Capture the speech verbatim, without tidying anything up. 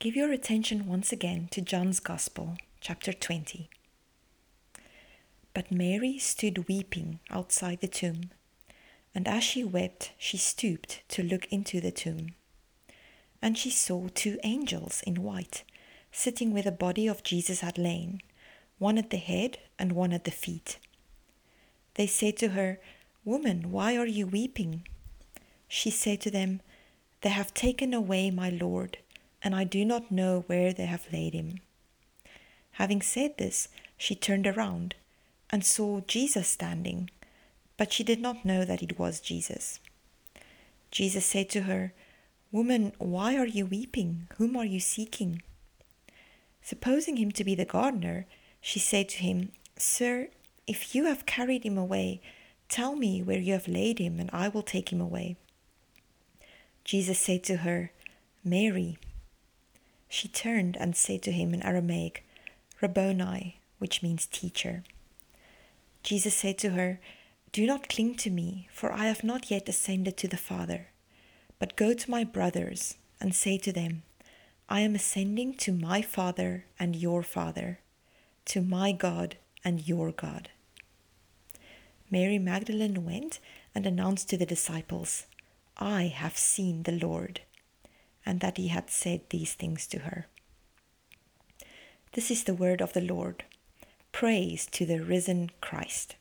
Give your attention once again to John's Gospel, chapter twenty. But Mary stood weeping outside the tomb, and as she wept, she stooped to look into the tomb. And she saw two angels in white, sitting where the body of Jesus had lain, one at the head and one at the feet. They said to her, "Woman, why are you weeping?" She said to them, "They have taken away my Lord, and I do not know where they have laid him." Having said this, she turned around and saw Jesus standing, but she did not know that it was Jesus. Jesus said to her, "Woman, why are you weeping? Whom are you seeking?" Supposing him to be the gardener, she said to him, "Sir, if you have carried him away, tell me where you have laid him, and I will take him away." Jesus said to her, "Mary." She turned and said to him in Aramaic, "Rabboni," which means teacher. Jesus said to her, "Do not cling to me, for I have not yet ascended to the Father. But go to my brothers and say to them, I am ascending to my Father and your Father, to my God and your God." Mary Magdalene went and announced to the disciples, "I have seen the Lord," and that he had said these things to her. This is the word of the Lord. Praise to the risen Christ.